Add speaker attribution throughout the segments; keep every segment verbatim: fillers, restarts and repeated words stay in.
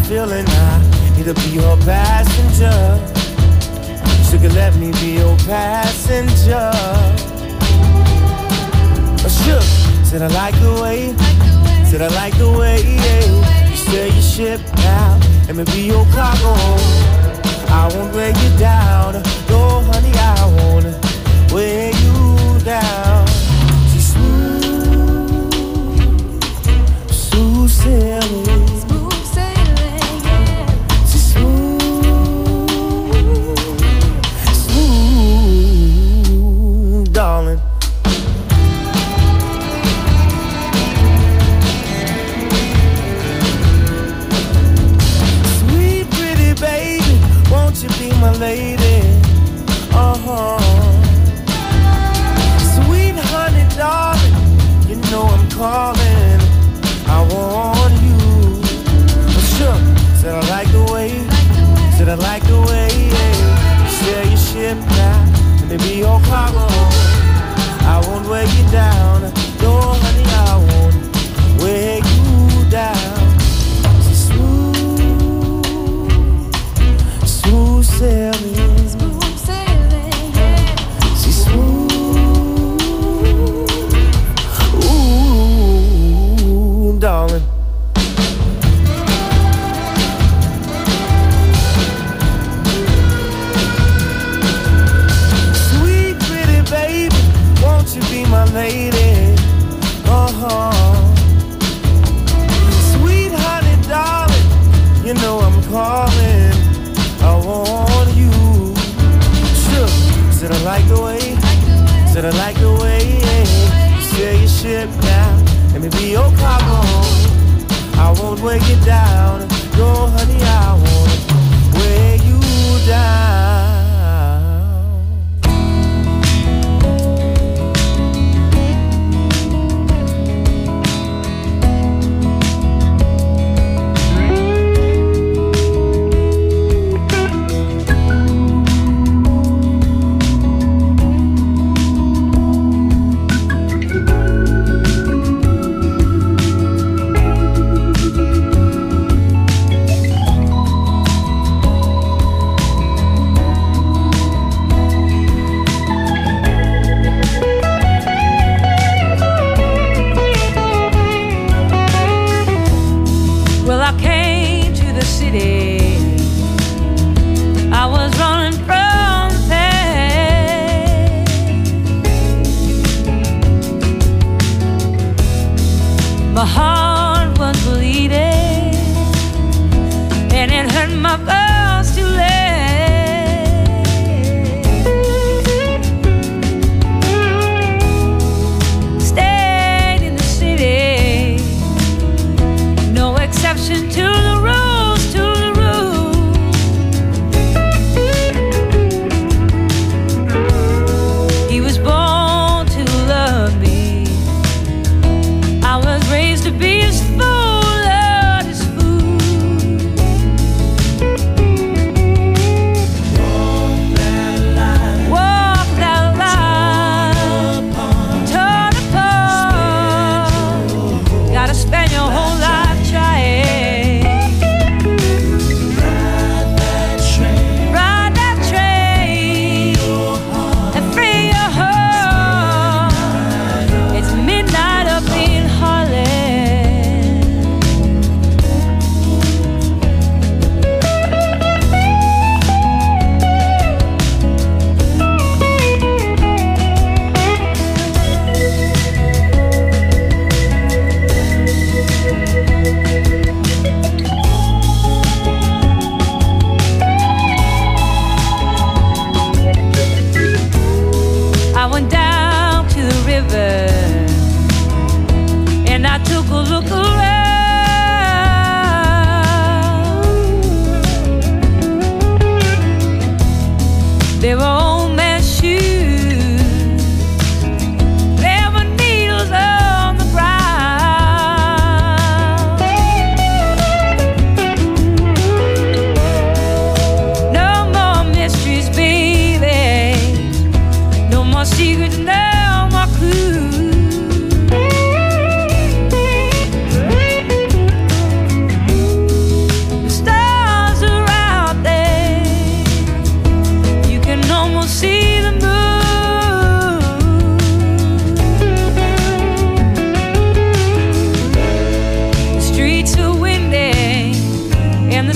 Speaker 1: feeling. I need to be your passenger. Sugar, let me be your passenger. Oh, sure. Said I like the way, said I like the way, yeah. You sail your ship now, let me be your cargo. I won't weigh you down, no honey, I won't weigh you down. She's smooth, smooth sailing.
Speaker 2: Smooth sailing, yeah.
Speaker 1: She's smooth, smooth, darling. Won't you be my lady? Uh-huh. Sweet honey, darling, you know I'm calling. I want you. For sure. Said I like the way, said I like the way, yeah. You sail your ship now, let me be your cargo. I won't weigh you down, no honey, I won't weigh you down. Smooth sailing,
Speaker 2: Smooth sailing, yeah.
Speaker 1: she's smooth, ooh, darling. Sweet, pretty baby, won't you be my lady? Uh-huh. Sweet honey, darling, you know I'm calling. I want you. Sure. Said I like the way, said I like the way, yeah. You sail your ship now, let me be your cargo. I won't weigh you down, no honey, I won't weigh you down.
Speaker 3: My heart was bleeding, and it hurt my bones to let. Stayed in the city, no exception to the rules, to the rules. He was born to love me. I was raised to be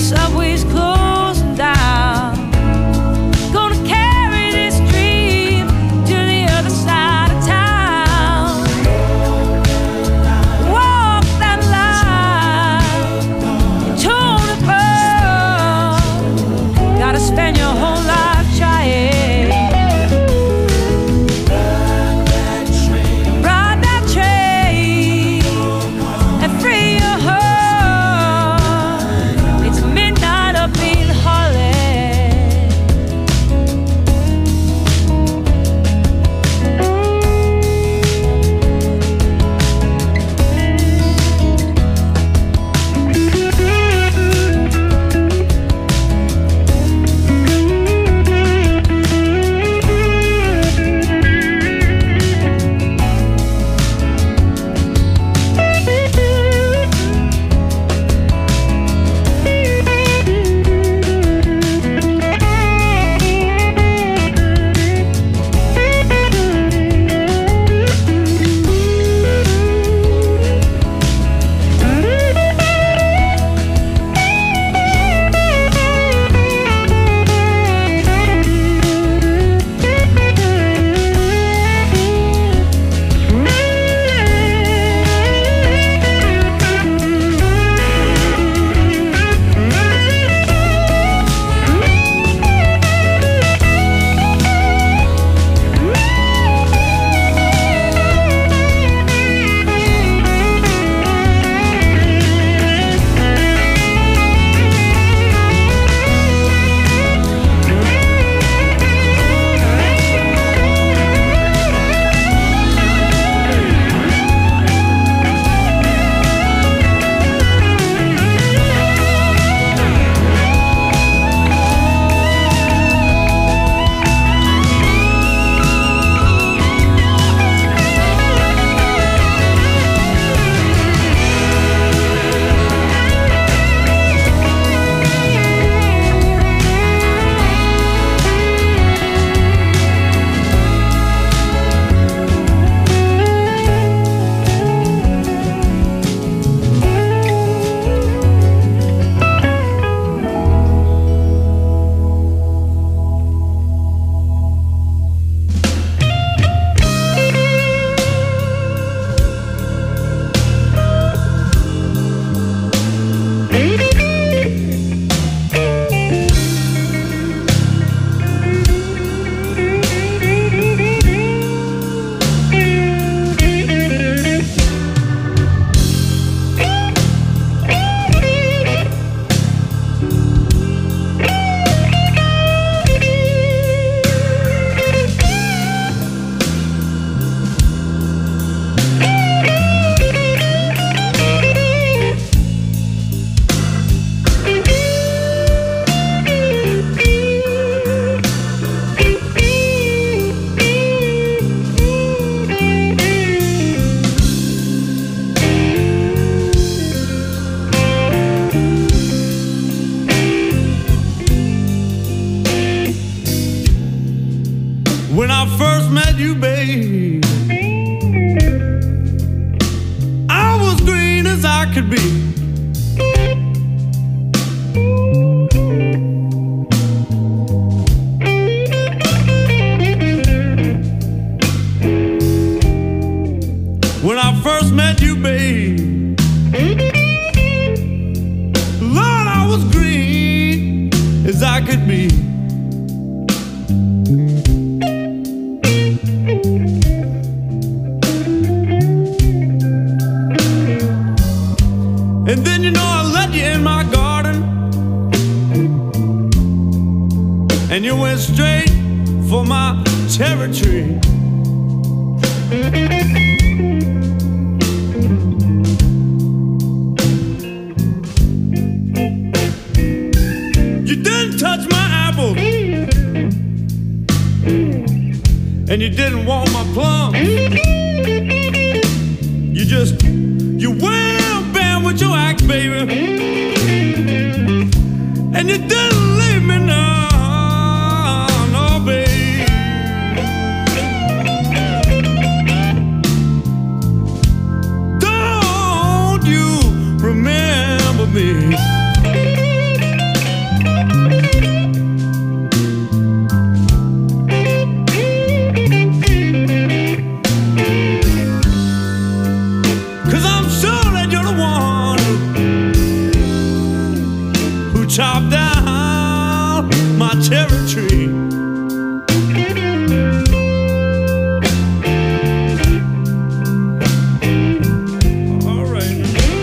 Speaker 3: subway's closing down. Gonna carry this dream to the other side of town. Walk that line, tone it burn. Gotta spend your whole life trying. Ride that train and free your heart. It's midnight up in Holland.
Speaker 1: When I first met you, babe, I was green as I could be. When I first met you, babe, Lord, I was green as I could be. And then, you know, I let you in my garden, and you went straight for my territory. You didn't touch my apple, and you didn't want my plums. You just, you went with your axe, baby, and you didn't leave me now, no, baby. Don't you remember me? chop down my cherry tree. All right.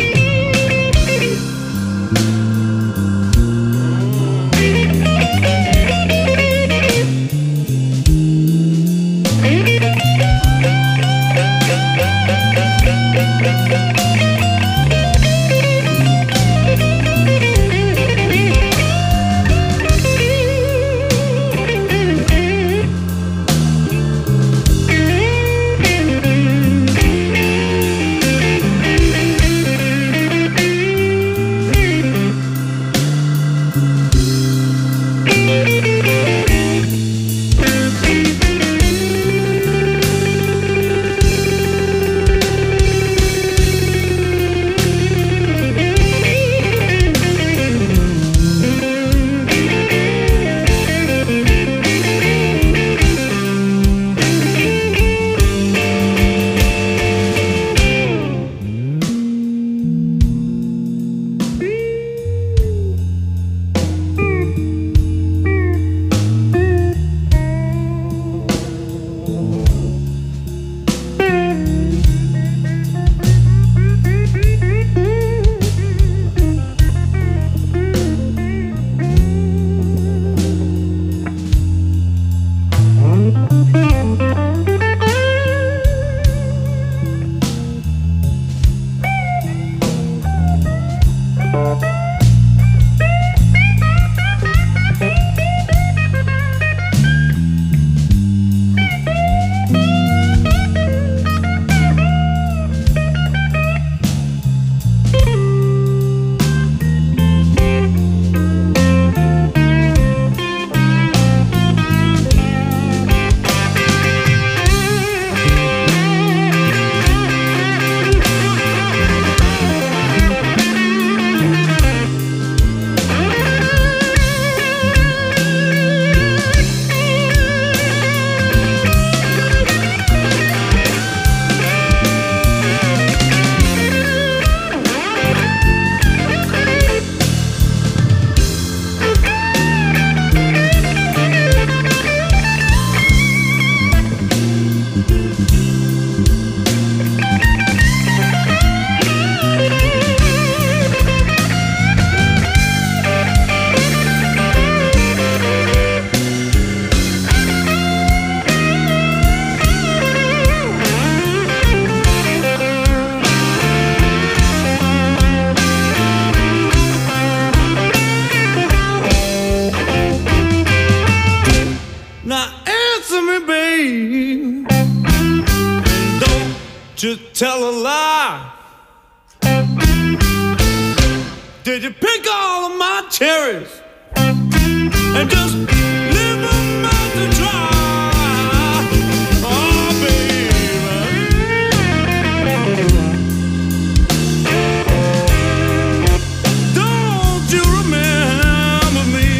Speaker 1: Just tell a lie. Did you pick all of my cherries and just leave them out to dry? Oh, baby, don't you remember me?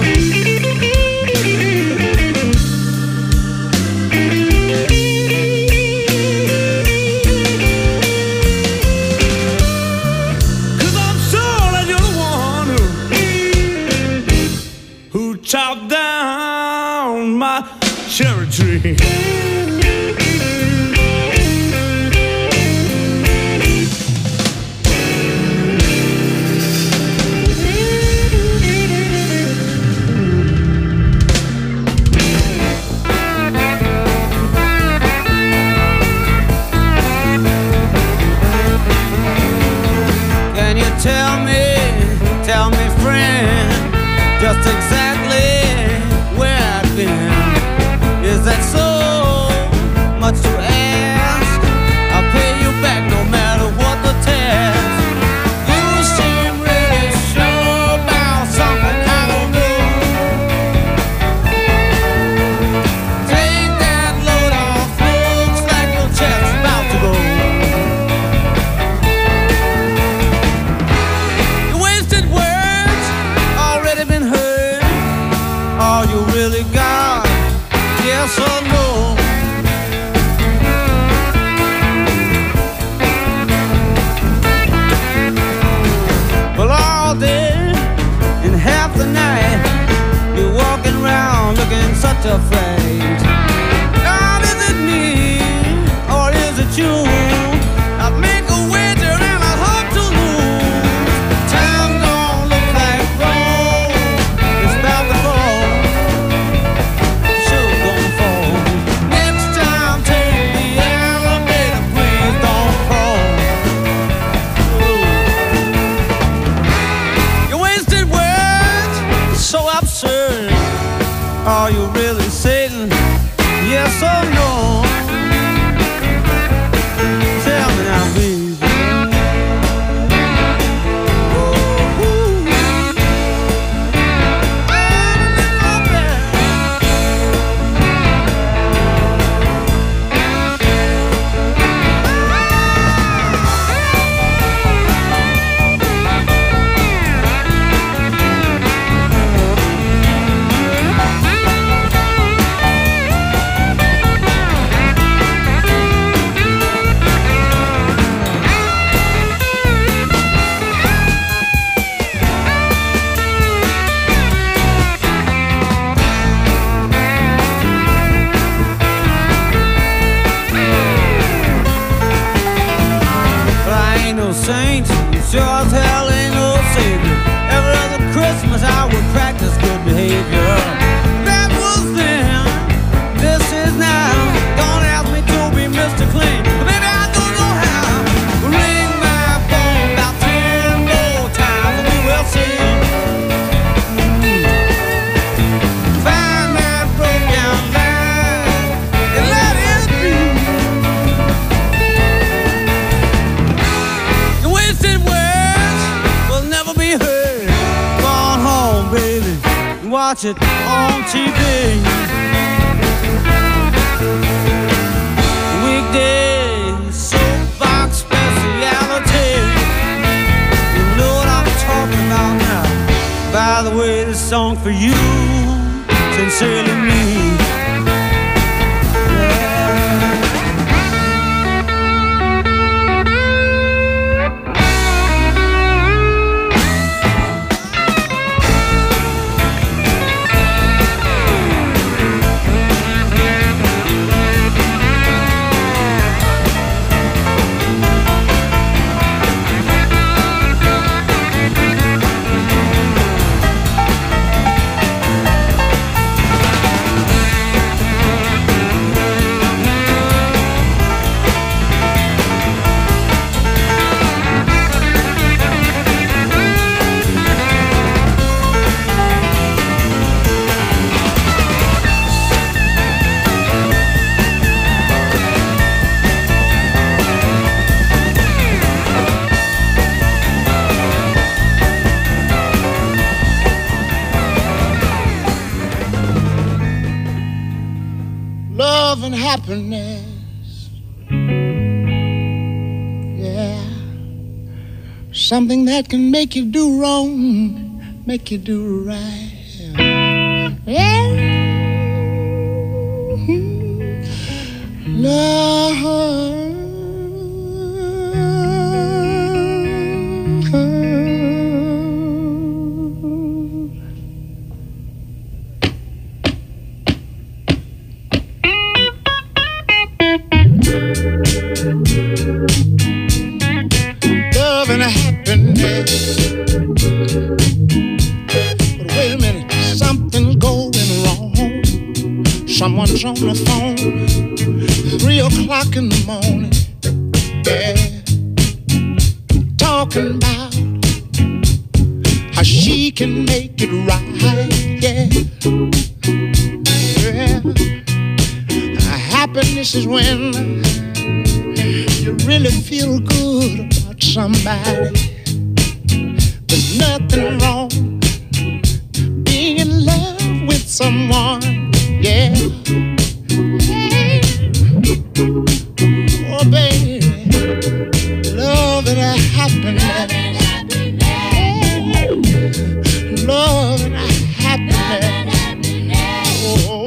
Speaker 1: Chop down my cherry tree.
Speaker 4: Can you tell me, tell me, friend, just exactly where I've been? Is that so much to ask? I'll pay you back no matter what the test. You seem really sure about something I don't know. Take that load off, looks like your chest's about to go. Your wasted words already been heard. afraid. God, is it me or is it you? I make a wager and I hope to lose. Time don't look like gold. It's about to fall. Sure gonna fall. Next time take the elevator, please don't crawl. Ooh. Your wasted words are so absurd. Are you really Satan? Yes or no? Tell me now, baby. Saint, sure as hell ain't no savior. Every other Christmas I would practice good behavior. That was then, this is now. Don't ask me to be Mister Clean, but maybe I don't know how. Ring my phone about ten more times and we will see. Find that broke down line and let it be. Wasted words will never be heard. Go on home, baby, and watch it on T V. Weekdays, soapbox speciality. You know what I'm talking about now. By the way, this song for you, sincerely me. Love and happiness, yeah, something that can make you do wrong, make you do right, yeah. Love. Love and happiness. But wait a minute, something's going wrong. Someone's on the phone, three o'clock in the morning, yeah, talking about how she can make it right, yeah, yeah. Happiness is when you really feel good about somebody. There's nothing wrong being in love with someone, yeah. Oh, baby, love and happiness. Love and happiness. Oh.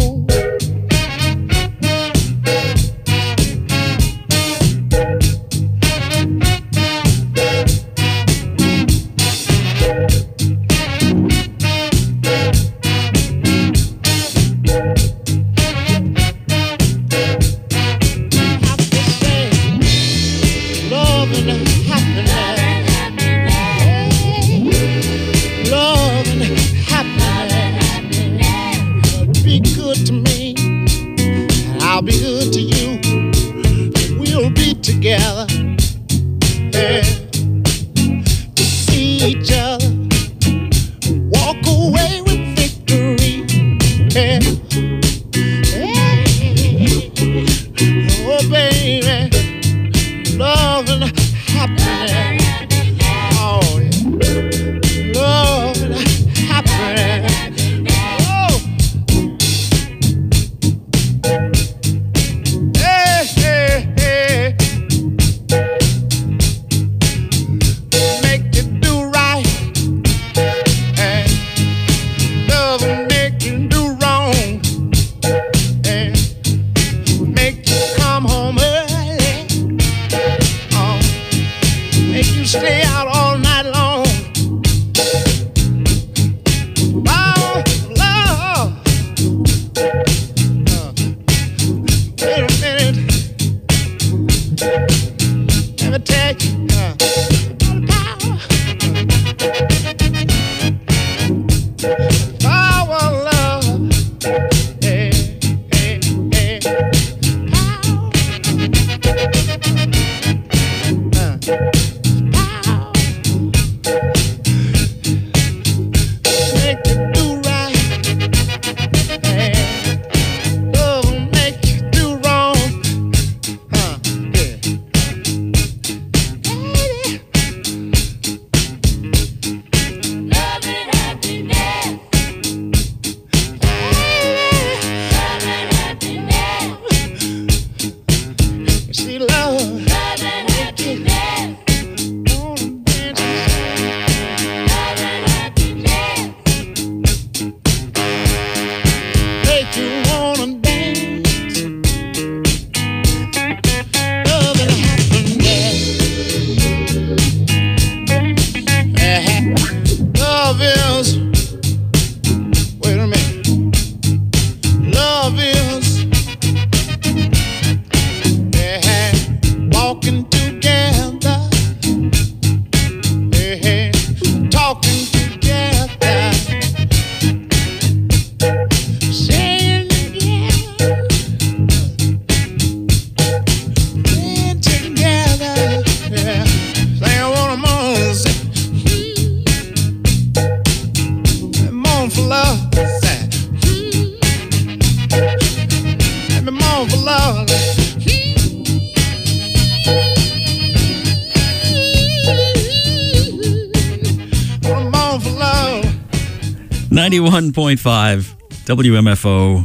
Speaker 5: ninety-one point five W M F O.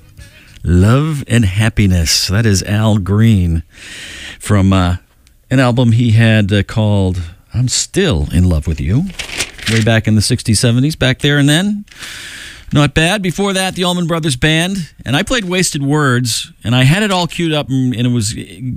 Speaker 5: Love and Happiness. That is Al Green from uh, an album he had uh, called I'm Still in Love with You. Way back in the sixties, seventies, back there and then. Not bad. Before that, the Allman Brothers Band. And I played Wasted Words, and I had it all queued up, and, and it was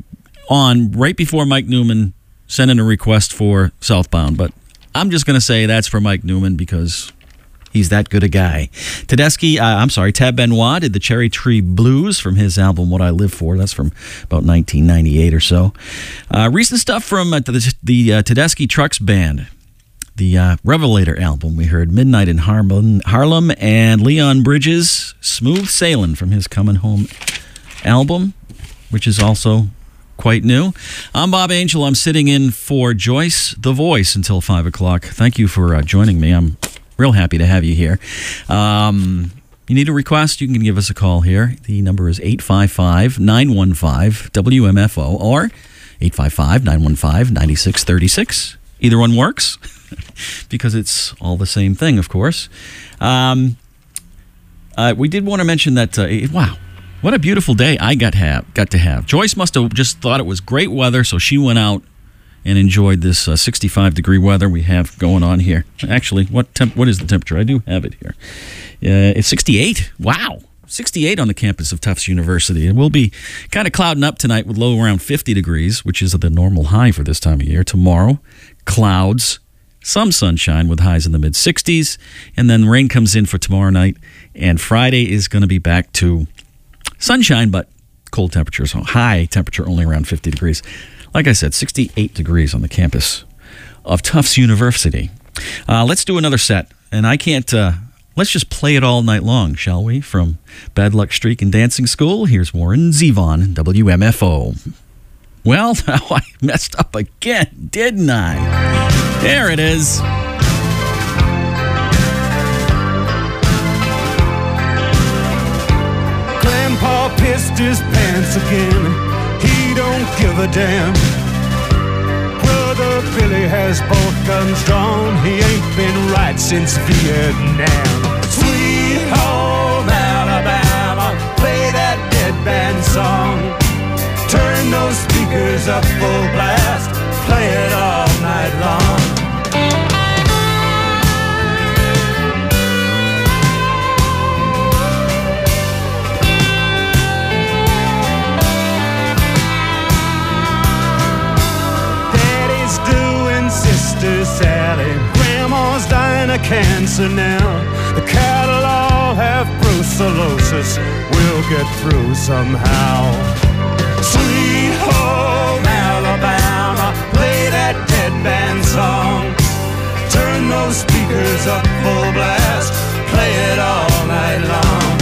Speaker 5: on right before Mike Newman sent in a request for Southbound. But I'm just going to say that's for Mike Newman because he's that good a guy. Tedeschi, uh, I'm sorry, Tab Benoit did the Cherry Tree Blues from his album What I Live For. That's from about nineteen ninety-eight or so. Uh, recent stuff from uh, the, the uh, Tedeschi Trucks Band. The uh, Revelator album. We heard Midnight in Harlem, Harlem and Leon Bridges, Smooth Sailing from his Coming Home album, which is also quite new. I'm Bob Angel. I'm sitting in for Joyce the Voice until five o'clock. Thank you for uh, joining me. I'm real happy to have you here. Um, you need a request, you can give us a call here. The number is eight five five, nine one five, W M F O or eight five five, nine one five, nine six three six. Either one works because it's all the same thing, of course. Um, uh, we did want to mention that, uh, it, wow, what a beautiful day I got, have, got to have. Joyce must have just thought it was great weather, so she went out and enjoyed this uh, sixty-five degree weather we have going on here. Actually, what temp- what is the temperature? I do have it here. Uh, it's sixty-eight. Wow. sixty-eight on the campus of Tufts University. It will be kind of clouding up tonight with low around fifty degrees, which is the normal high for this time of year. Tomorrow, clouds, some sunshine with highs in the mid-sixties, and then rain comes in for tomorrow night, and Friday is going to be back to sunshine, but cold temperatures. So high temperature only around fifty degrees. Like I said, sixty-eight degrees on the campus of Tufts University. Uh, let's do another set, and I can't... Uh, Let's just play it all night long, shall we? From Bad Luck Streak and Dancing School, here's Warren Zevon, W M F O. Well, now I messed up again, didn't I? There it is.
Speaker 1: Grandpa pissed his pants again. He don't give a damn. Brother Billy has both guns drawn. He ain't been right since Vietnam. Sweet home Alabama, play that dead band song. Turn those speakers up full blast, play it all night long. Sister Sally, Grandma's dying of cancer now. The cattle all have brucellosis. We'll get through somehow. Sweet home Alabama, play that dead band song. Turn those speakers up full blast, play it all night long.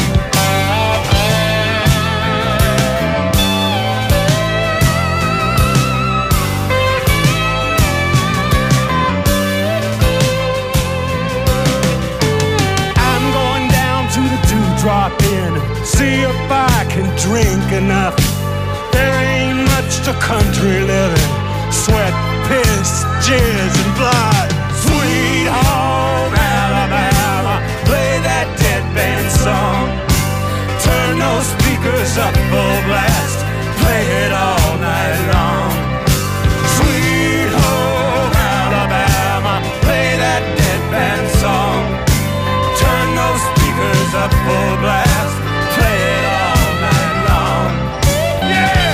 Speaker 1: Drop in, see if I can drink enough. There ain't much to country living. Sweat, piss, jizz, and blood. Sweet home Alabama, play that dead band song. Turn those speakers up full blast, play it all night long. Sweet home Alabama, play that dead band song. Turn those speakers up full blast, play it all night long. Yeah!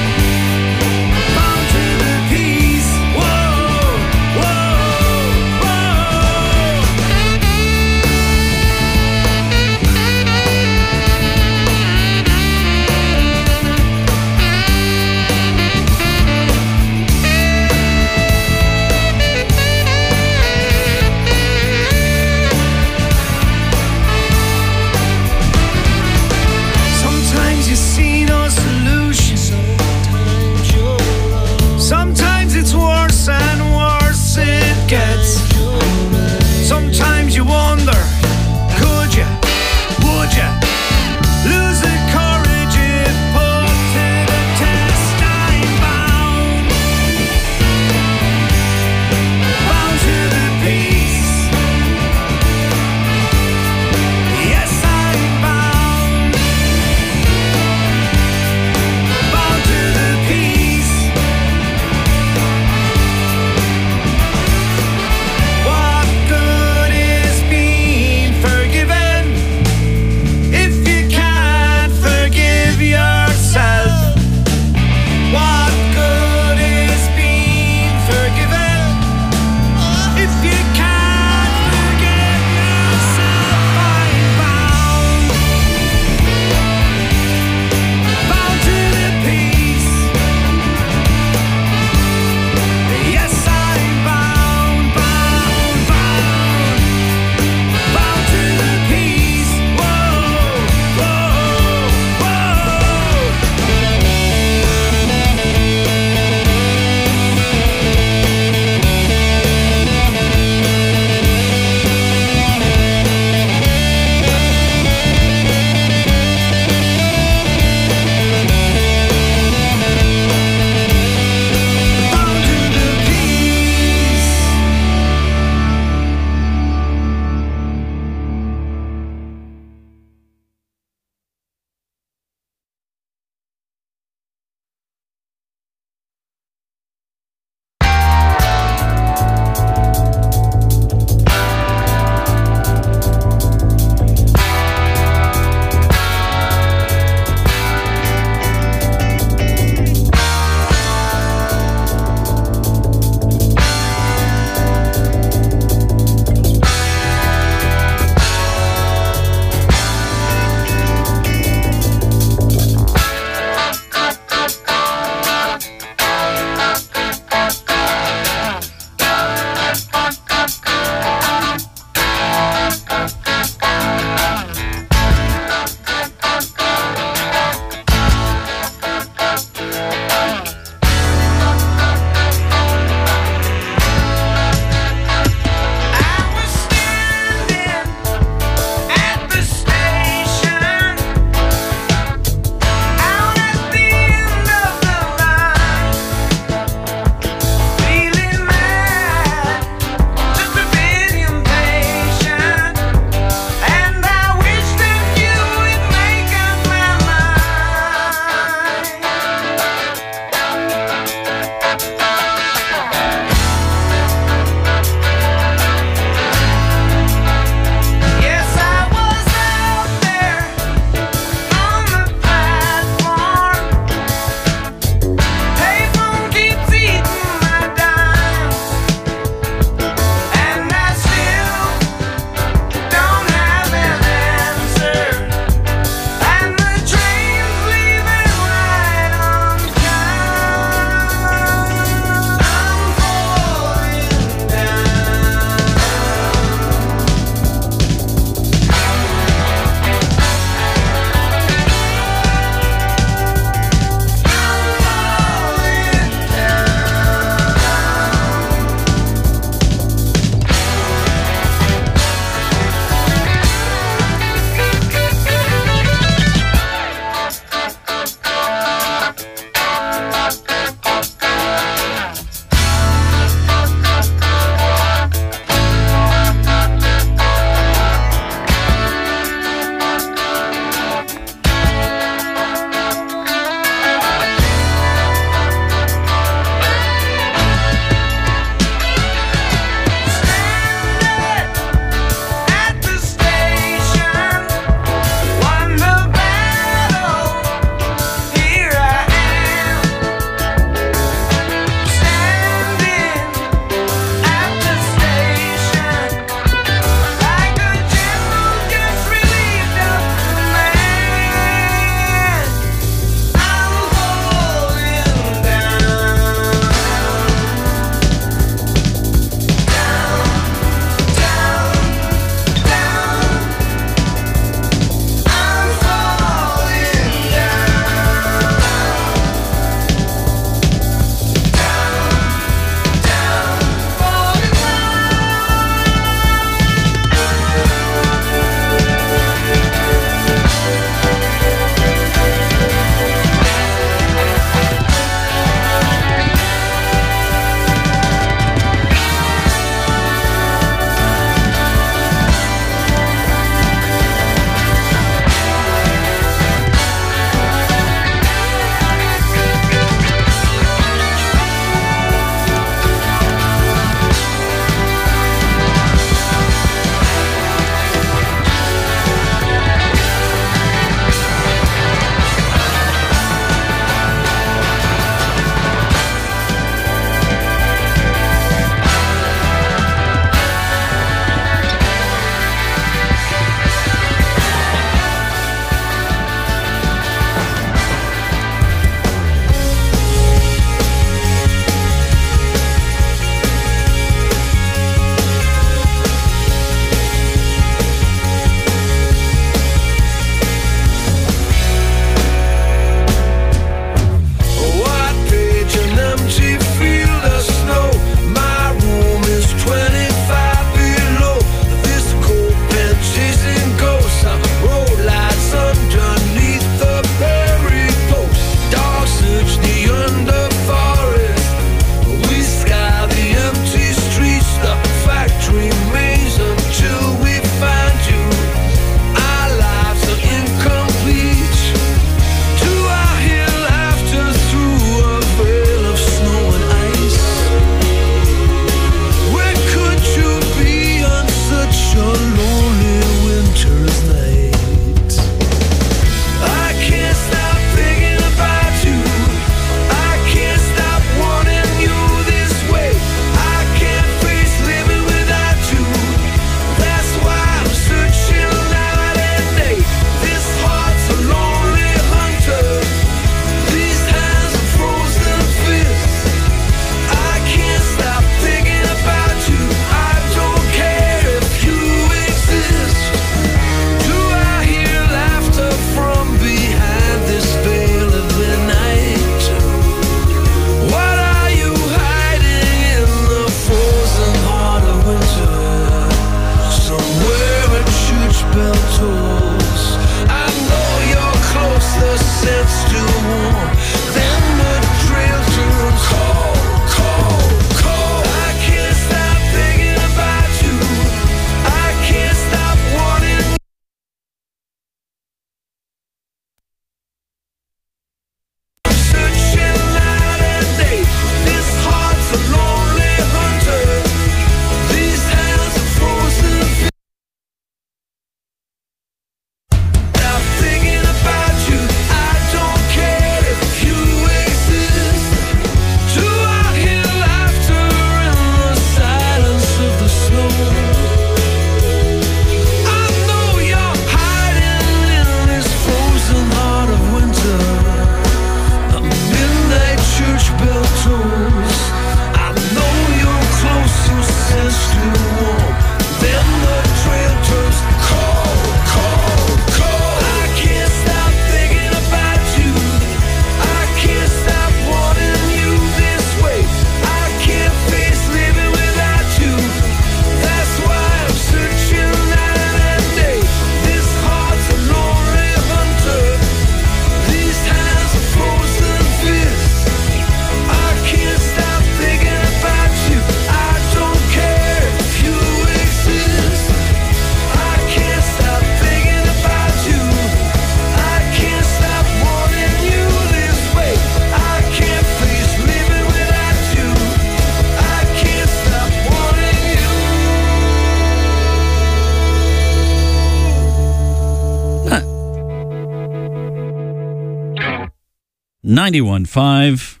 Speaker 5: ninety-one point five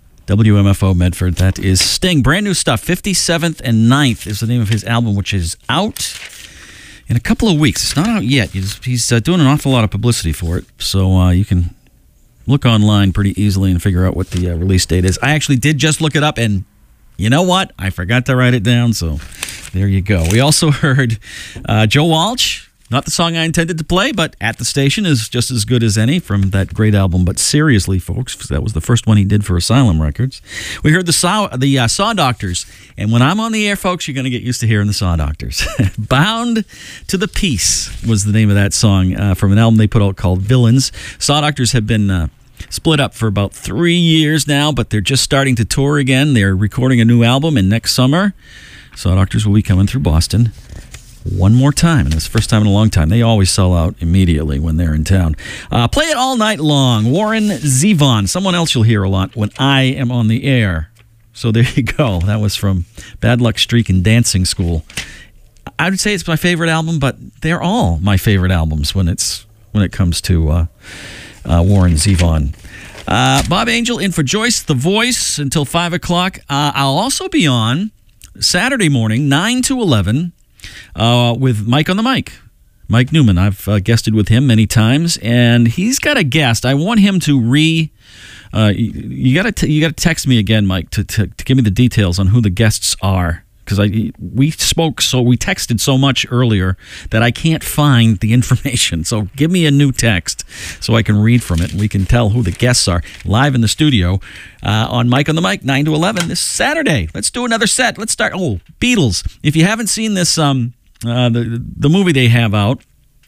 Speaker 5: W M F O Medford. That is Sting. Brand new stuff. fifty-seventh and ninth is the name of his album, which is out in a couple of weeks. It's not out yet. He's, he's uh, doing an awful lot of publicity for it. So uh, you can look online pretty easily and figure out what the uh, release date is. I actually did just look it up, and you know what? I forgot to write it down, so there you go. We also heard uh, Joe Walsh. Not the song I intended to play, but At the Station is just as good as any from that great album. But seriously, folks, that was the first one he did for Asylum Records. We heard the Saw, the uh, Saw Doctors, and when I'm on the air, folks, you're going to get used to hearing the Saw Doctors. Bound to the Peace was the name of that song uh, from an album they put out called Villains. Saw Doctors have been uh, split up for about three years now, but they're just starting to tour again. They're recording a new album, and next summer, Saw Doctors will be coming through Boston one more time, and it's the first time in a long time. They always sell out immediately when they're in town. Uh, play it all night long. Warren Zevon, someone else you'll hear a lot when I am on the air. So there you go. That was from Bad Luck Streak and Dancing School. I would say it's my favorite album, but they're all my favorite albums when it's when it comes to uh, uh, Warren Zevon. Uh, Bob Angel in for Joyce the Voice until five o'clock. Uh, I'll also be on Saturday morning, nine to eleven, Uh, with Mike on the Mic. Mike Newman. I've uh, guested with him many times, and he's got a guest. I want him to re. Uh, you, you got to you got to text me again, Mike, to, to to give me the details on who the guests are, because I we spoke so we texted so much earlier that I can't find the information. So give me a new text so I can read from it, and we can tell who the guests are live in the studio uh, on Mike on the Mic, nine to eleven this Saturday. Let's do another set. Let's start. Oh, Beatles. If you haven't seen this, um, uh, the the movie they have out,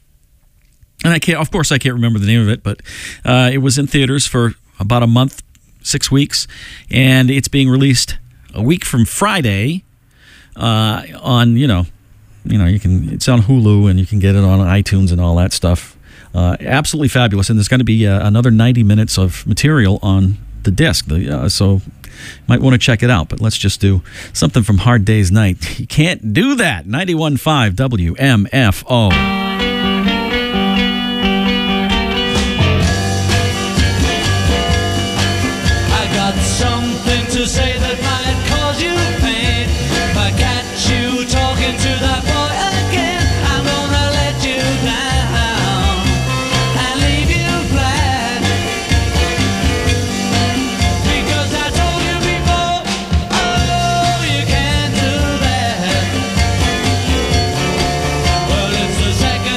Speaker 5: and I can't, of course, I can't remember the name of it, but uh, it was in theaters for about a month, six weeks, and it's being released a week from Friday. Uh, on you know, you know you can it's on Hulu and you can get it on iTunes and all that stuff. Uh, absolutely fabulous, and there's going to be uh, another ninety minutes of material on the disc. The, uh, so you might want to check it out. But let's just do something from Hard Day's Night. You can't do that. ninety-one point five W M F O.
Speaker 6: I got something to say that might cause you pain. If I catch you talking to that boy again, I'm gonna let you down and leave you flat. Because I told you before, oh, you can't do that. Well, it's the second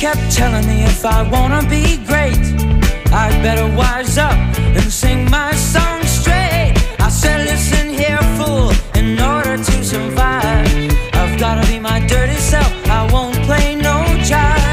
Speaker 7: kept telling me if I wanna be great, I'd better wise up and sing my song straight. I said, listen here, fool, in order to survive, I've gotta be my dirty self, I won't play no jive.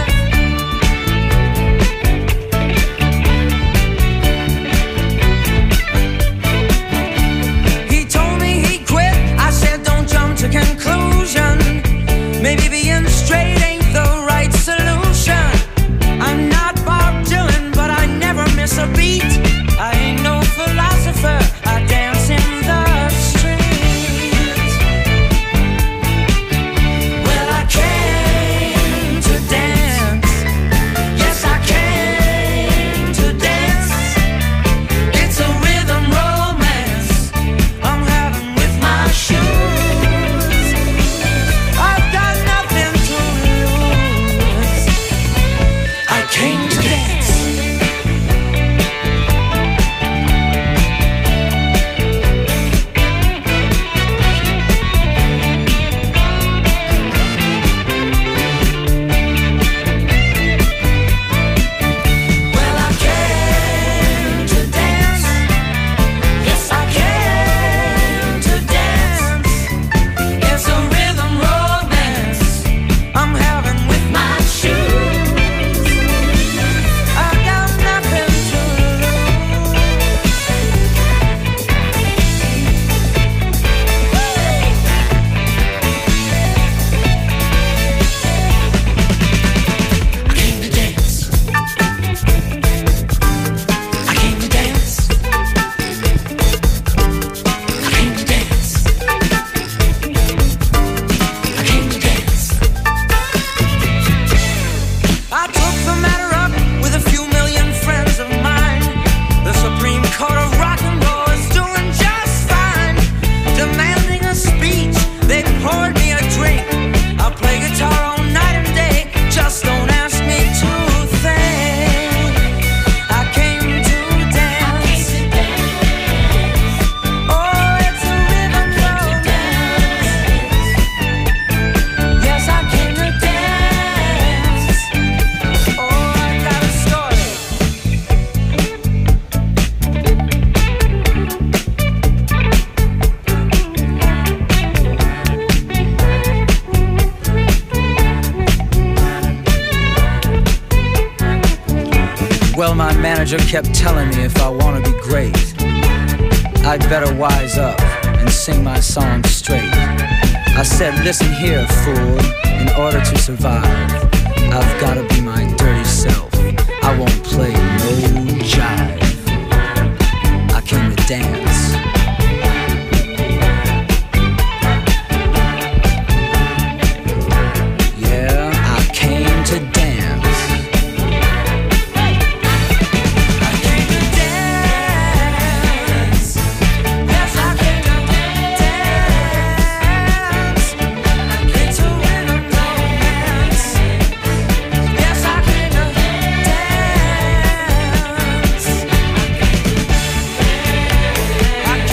Speaker 7: He told me he quit, I said don't jump to conclusion. Maybe being straight ain't the right solution. I'm not Bob Dylan, but I never miss a beat. I ain't no philosopher, I dance in the streets. Well, I came to dance. Yes, I came to dance. It's a rhythm romance I'm having with my shoes. I've got nothing to lose. I came to dance. Well, I came to dance. Yes, I came to dance. It's a rhythm romance I'm having with my shoes. I've got nothing to lose. I came to dance. I came to dance. I came to dance. I came to dance. I took the matter up with a few million friends of mine. The Supreme Court of rock and roll is doing just fine. Demanding a speech, they poured me a drink. I'll play guitar all night and day, just don't ask me to think. I came to dance. Oh, it's a rhythm romance. Yes, I came to dance. Oh, I got a story. Well, my manager kept telling me if I want to be great, I'd better wise up and sing my song straight. I said, listen here, fool, in order to survive, I've got to be my dirty self. I won't play no jive. I came to dance. Yeah, I came to dance. I came to dance. Yes, I came to dance. I came to win a romance. Yes, I came to dance. I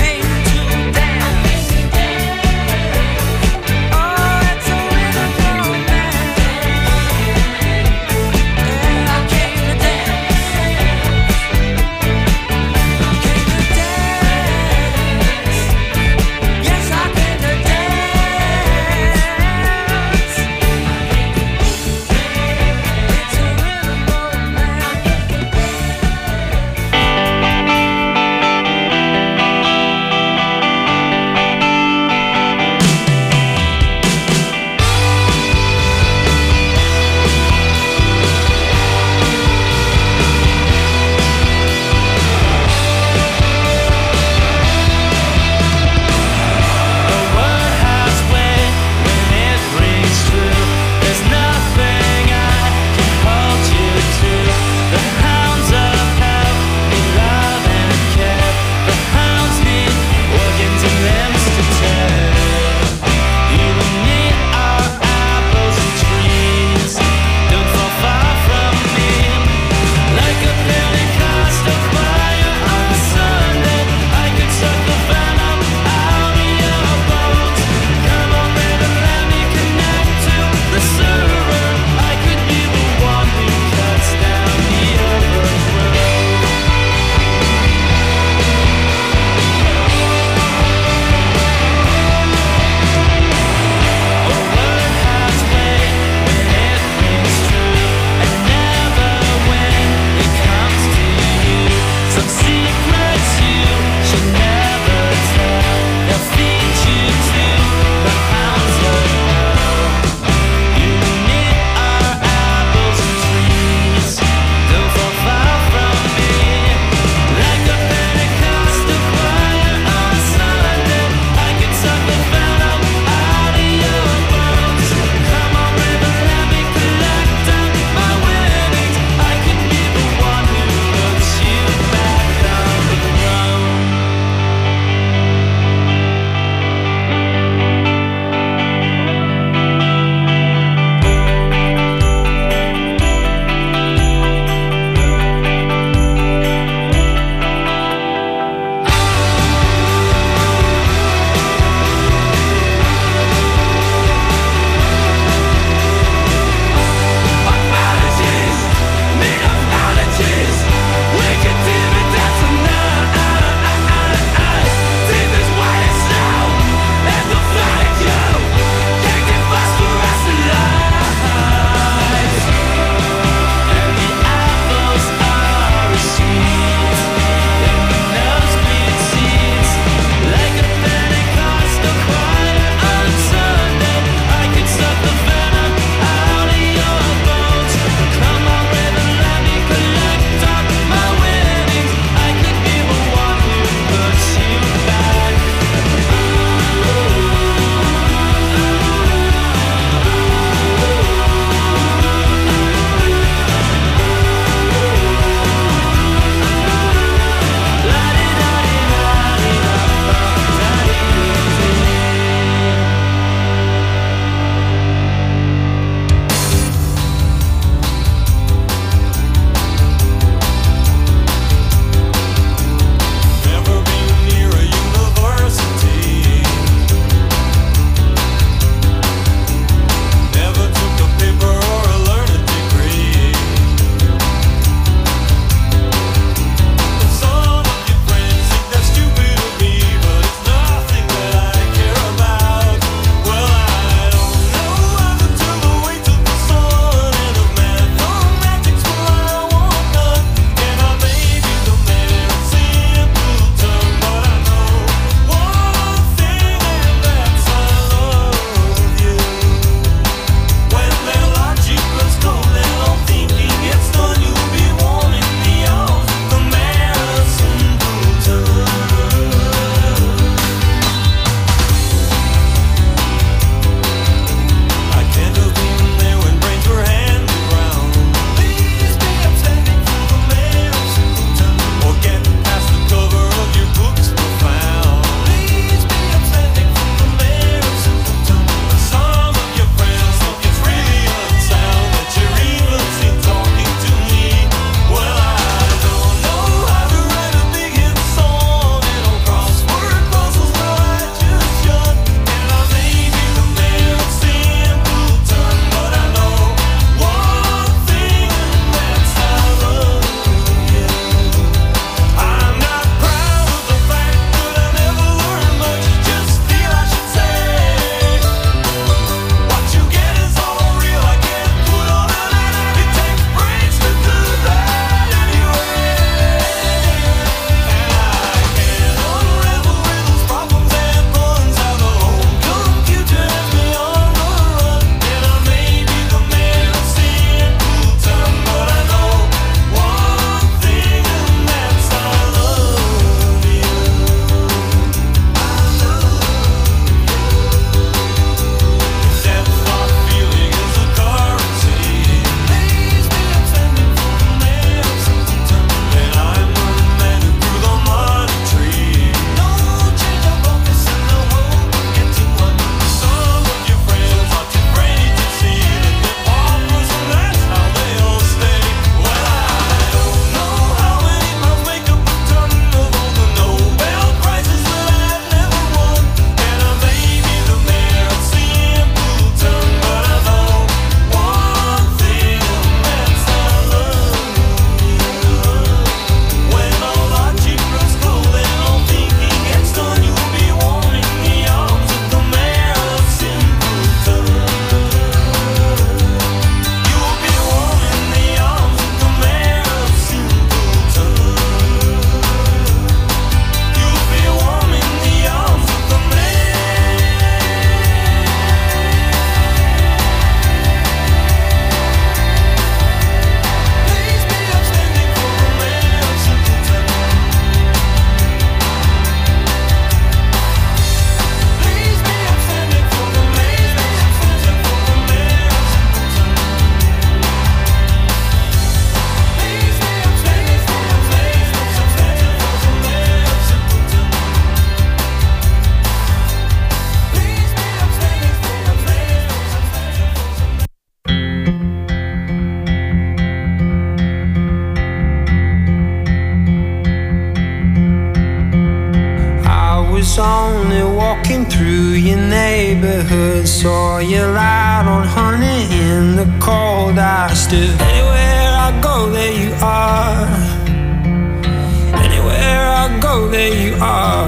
Speaker 8: walking through your neighborhood, saw you out on honey in the cold. I stood. Anywhere I go, there you are. Anywhere I go, there you are.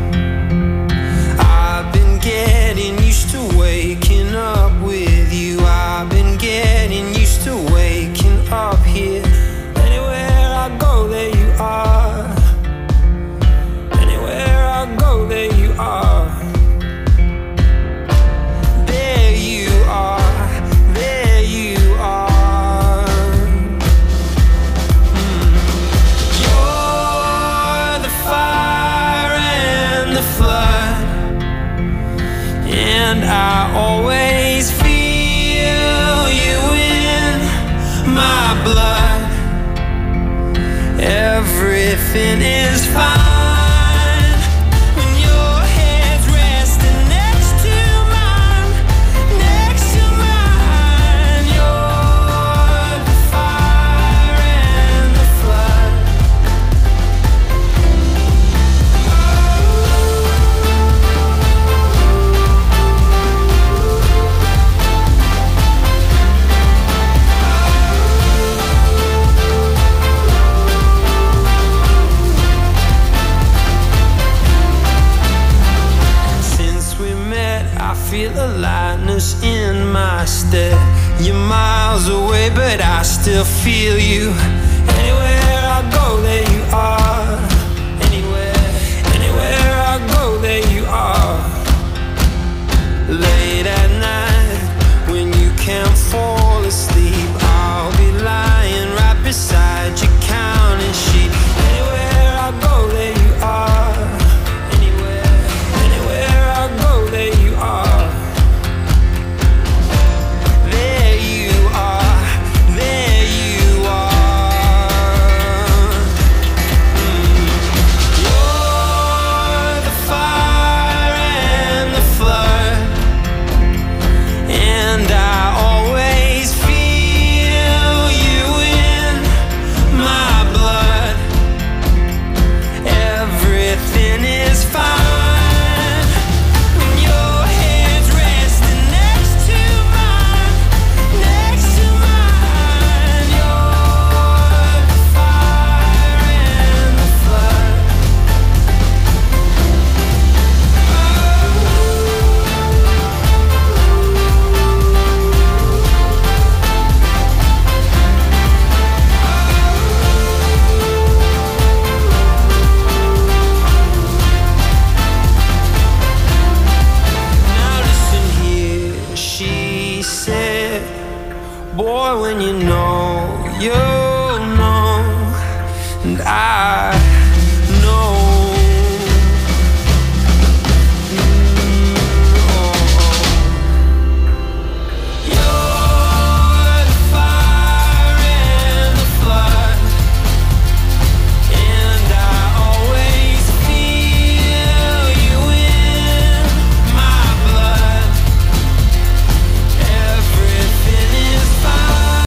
Speaker 8: I've been getting used to waking up with you. I've been getting used to waking up here. Anywhere I go, there you are. Anywhere I go, there you are. There you are. There you are. Mm. You're the fire and the flood, and I always feel you in my blood. Everything is fine when your head's resting next to mine, next to mine. You're the fire and the flood. Since we met, I feel a lightness in my step. You're miles away, but I still feel you. Anywhere I go, there you are. Anywhere, anywhere I go, there you are. Late at night, when you can't fall asleep, I'll be lying right beside you, counting sheep. Anywhere I go, there you are. Anywhere, anywhere I go, there you are. There you are. There you are. Mm. You're the fire and the flood, and I always feel you in my blood. Everything is fine when your head's resting next to mine, next to mine. You're the fire and the flood. Now listen here, she said, boy, when you know, you'll know. And I